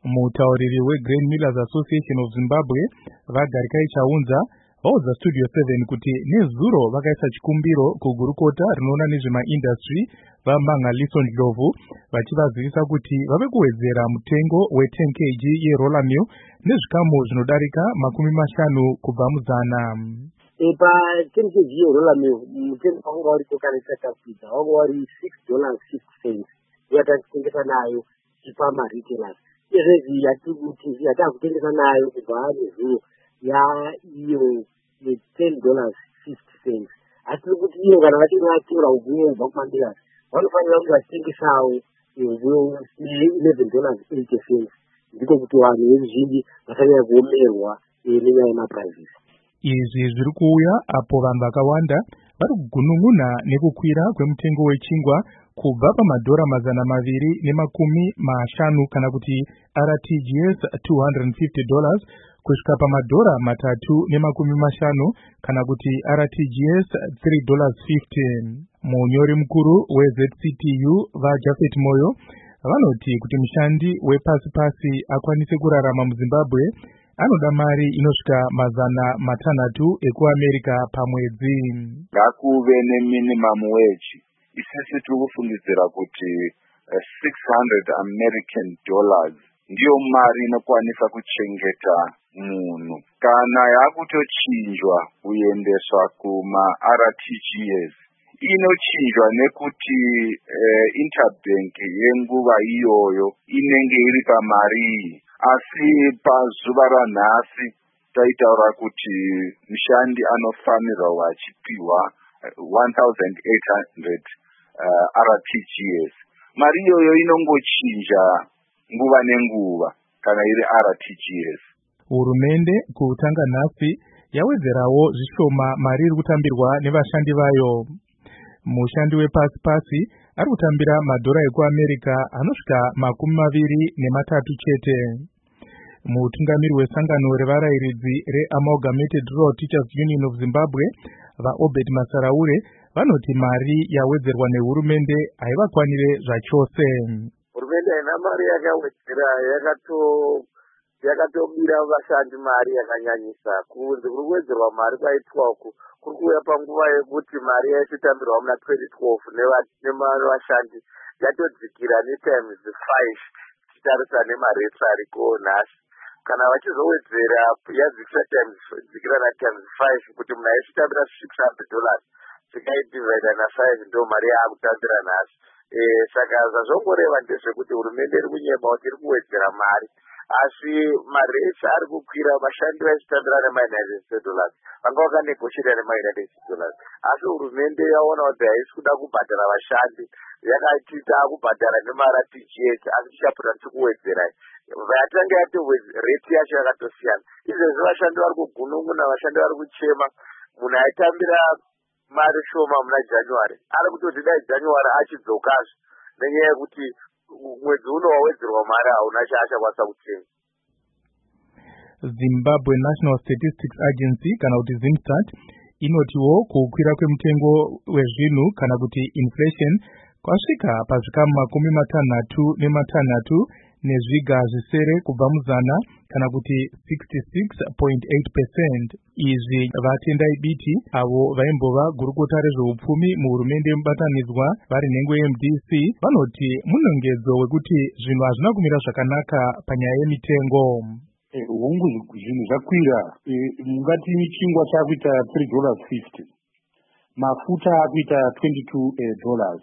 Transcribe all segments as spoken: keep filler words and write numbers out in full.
Mutauriri weGrain Millers Association of Zimbabwe vaGarikai Chaunza vaudza Studio seven kuti nezuro vakaisa chikumbiro kugurukota rinoona nezvemaindastry vaManga Lison Ndlovu vachivazivisa kuti vave kuwedzera mutengo we ten kilograms yeroller mill nezvikamu zvinodarika makumi mashanu kubva muzana. Pa ten kilograms yeroller mill mutengo wanga uri kokare chakakwidza wanga uri six dollars fifty cents yatachitengesa nayo chipama retailers. Izvezvi yatikuti yatakutengesa nayo kubva nezuro ya iyo ten dollars fifty cents. Asi kuti iyo kana vachinge vatora ubunye kubva kumadealers vanofanira kuti vachitengesawo ubunye eleven dollars eighty cents. Ndiko kuti vanhu veruzhinji vafanira kuomerwa nenyaya yemaprizes. Izvi zviri kuuya apo vanhu vakawanda vari kugunun'una nekukwira kwemutengo wechingwa kubva pamadhora mazana maviri nemakumi mashanu kana kuti R T G S two hundred fifty dollars kusvika pamadhora matatu nemakumi mashanu kana kuti R T G S three dollars fifty. Munyori mukuru weZ C T U vaJafet Moyo vanoti kuti mushandi wepasi pasi akwanise kurarama muZimbabwe anoda mari inosvika mazana matanhatu ekuAmerica pamwedzi. Ngakuve neminimum wage. Isisi tiri kufungidzira kuti uh, six hundred American dollars ndiyo mari inokwanisa kuchengeta munhu. Kana yakutochinjwa kuendeswa kuma R T G S inochinjwa nekuti uh, interbank yenguva iyoyo inenge iri pamari. Asi pazuva ranhasi taitaura kuti mushandi anofanirwa wachipiwa one thousand eight hundred uh, R T G S. Mari iyoyo inongochinja nguva nenguva kana iri R T G S. Hurumende kutanga nhasi yawedzerawo zvishoma mari iri kutambirwa nevashandi vayo. Mushandi wepasi pasi ari kutambira madhora ekuAmerica anosvika makumi maviri nematatu chete. Mutungamiri wesangano revarairidzi reAmalgamated Rural Teachers Union of Zimbabwe vaObed Masaraure vanoti mari yawedzerwa nehurumende haivakwanire zvachose. Hurumende haina mari yakawedzera, yakato yakatobira vashandi mari yakanyanyisa. Kunze kuri kuwedzerwa mari kwaitwa uku kuri kuuya panguva yekuti mari yaitotambirwa muna twenty twelve nevashandi yatodzikira netimes five tichitarisa nemareti ariko nhasi. Kana vachizowedzera yadzikira times dzikira na times five kuti munhu aitotambira six hundred dollars tikaidivhaida na five ndo mari yaakutambira nhasi. Eh, saka zvazvongoreva ndezvekuti hurumende iri kunyema kuti iri kuwedzera mari, asi maresi ari kukwira. Vashandi vachitambira nema-United States dollars vanga vakanegotiata nema-United States dollars, asi hurumende yaona kuti haisi kuda kubhadhara vashandi, yakati taakubhadhara nema-R T G S asi tichapota tiri kuwedzerai. Vatanga yati reti yacho yakatosiyana. Izvezvi vashandi vari kugunun'una, vashandi vari kuchema. Munhu aitambira mari shoma muna January ari kutoti dai January achidzokazve nenyaya yekuti mwedzi uno wawedzerwa mari hauna chaachakwanisa kutenga. Zimbabwe National Statistics Agency kana kuti ZimStat inotiwo kukwira kwemutengo wezvinhu kana kuti inflation kwasvika pazvikamu makumi matanhatu nematanhatu nezviga zvisere kubva muzana kana kuti sixty-six point eight percent. Izvi vatendai biti avo vaimbova gurukota rezveupfumi muhurumende mubatanidzwa vari nhengo yeM D C vanoti munongedzo wekuti zvinhu hazvina kumira zvakanaka panyaya yemitengo. Hongu zvinhu zvakwira. Mungati chingwa chakuita three dollars fifty, mafuta akuita twenty-two dollars.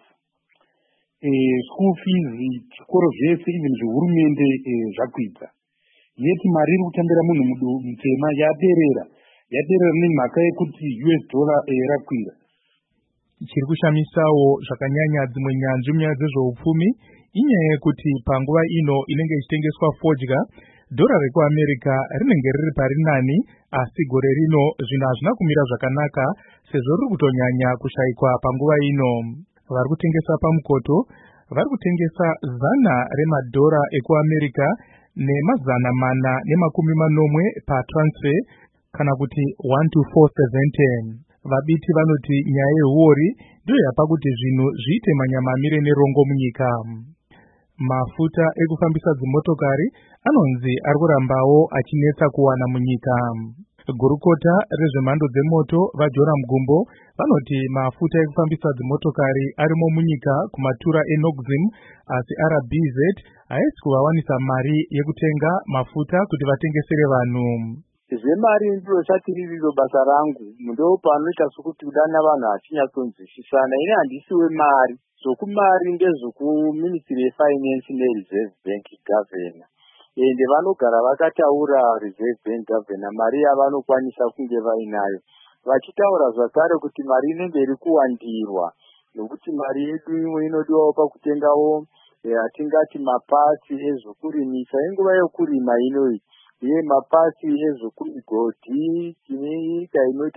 Eh, school fees chikoro zvese even zvehurumende eh, zvakwidza. Yeti mari iri kutambira munhu mutema yaderera yaderera nemhaka yekuti U S dollar eh, rakwira. Chiri kushamisawo zvakanyanya dzimwe nyanzvi munyaya dzezveupfumi inyaya yekuti panguva ino inenge ichitengeswa fodya dhora rekuAmerica rinenge riri pari nani, asi gore rino zvinhu hazvina kumira zvakanaka sezvo riri kutonyanya kushayikwa panguva ino. Vari kutengesa pamukoto vari kutengesa zana remadhora ekuAmerica nemazana mana nemakumi manomwe patransfer kana kuti one to four seventy. Vabiti vanoti nyaya yehuori ndiyo yapa kuti zvinhu zviite manyamamire nerongo munyika. mafuta ekufambisa dzimotokari anonzi ari kurambawo achinetsa kuwana munyika. Gurukota rezvemhando dzemoto vaJoram Gumbo vanoti mafuta ekufambisa dzimotokari arimo munyika kumatura eNoxim, asi R B Z haisi kuvawanisa mari yekutenga mafuta kuti vatengesere vanhu. Zvemari ndiro chati ririro basa rangu, ndo panoita sokuti udana vanhu achinyatsonzwisisana. Ini handisiwe mari, zvokumari ndezvoku Ministry yeFinance neReserve Bank Governor. Ende vanogara vakataura Reserve Bank Governor mari yavanokwanisa kunge vainayo, vachitaura zvakare kuti mari inenge iri kuwandirwa nokuti mari yedu imwe inodiwawo pakutengawo atingati mapatsi ezvokurimisa. Inguva yokurima inoyi uye mapatsi ezvokumigodhi, tine nyika inoita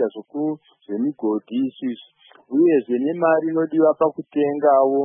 zvemigodhi isizvi, uyezve nemari inodiwa pakutengawo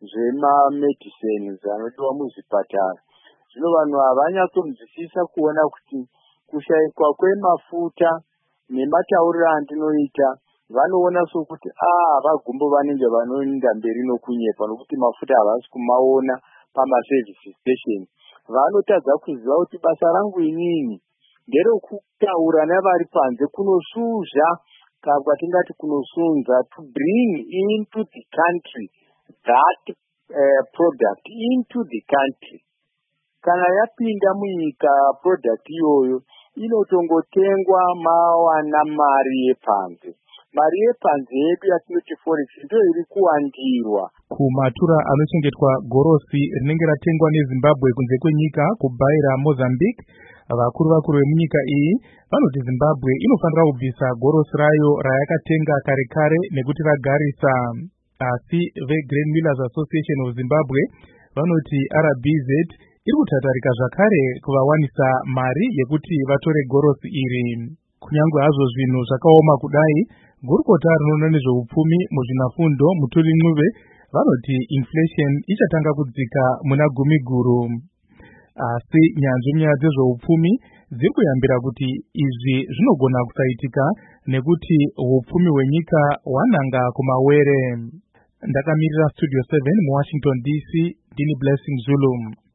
zvemamedicines anodiwa muzvipatara. Zvino vanhu havanyatsonzwisisa kuona kuti kushaikwa kwemafuta nematauriro andinoita, vanoona sokuti ah vaGumbo vanenge vanoenda mberi nokunyepa nokuti mafuta havasi kumaona pamaservice station. Vanotadza kuziva kuti basa rangu inini nderokutaura navari panze kunosuzha kana kwatingati kunosunza, to bring into the country that uh, product into the country. Kana yapinda munyika product iyoyo inotongotengwa mawana mari yepanze. Mari yepanze yedu yatinoti forex ndiyo iri kuwandirwa. Kumatura anochengetwa gorosi rinenge ratengwa neZimbabwe kunze kwenyika kubayira Mozambique, vakuru vakuru vemunyika iyi vanoti Zimbabwe inofanira kubvisa gorosi rayo rayakatenga kare kare nekuti ragarisa. Asi veGrain Millers Association of Zimbabwe vanoti R B Z iri kutatarika zvakare kuvawanisa mari yekuti vatore gorosi iri. Kunyangwe hazvo zvinhu zvakaoma kudai, gurukota rinoona nezveupfumi muzvinafundo Mutuli Ncube vanoti inflation ichatanga kudzika muna gumi guru. Asi nyanzvi munyaya dzezveupfumi dziri kuyambira kuti izvi zvinogona kusaitika nekuti upfumi hwenyika hwananga kumawere. Ndakamirira Studio seven muWashington D C, ndini Blessing Zulu.